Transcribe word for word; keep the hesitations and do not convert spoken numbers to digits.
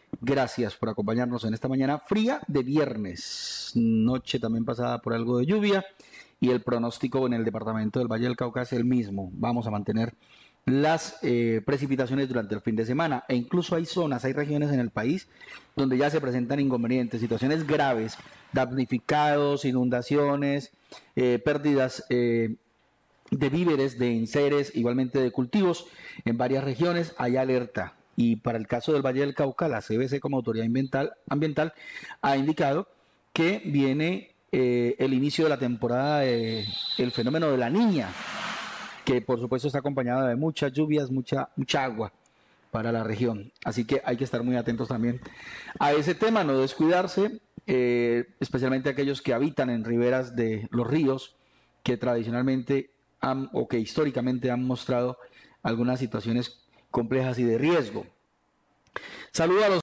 Gracias por acompañarnos en esta mañana fría de viernes, noche también pasada por algo de lluvia y el pronóstico en el departamento del Valle del Cauca es el mismo. Vamos a mantener las eh, precipitaciones durante el fin de semana e incluso hay zonas, hay regiones en el país donde ya se presentan inconvenientes, situaciones graves, damnificados, inundaciones, eh, pérdidas eh, de víveres, de enseres, igualmente de cultivos en varias regiones. Hay alerta. Y para el caso del Valle del Cauca, la C B C como autoridad ambiental, ambiental ha indicado que viene eh, el inicio de la temporada del de fenómeno de la Niña, que por supuesto está acompañada de muchas lluvias, mucha, mucha agua para la región. Así que hay que estar muy atentos también a ese tema, no descuidarse, eh, especialmente aquellos que habitan en riberas de los ríos, que tradicionalmente han, o que históricamente han mostrado algunas situaciones complejas y de riesgo. Saludos a los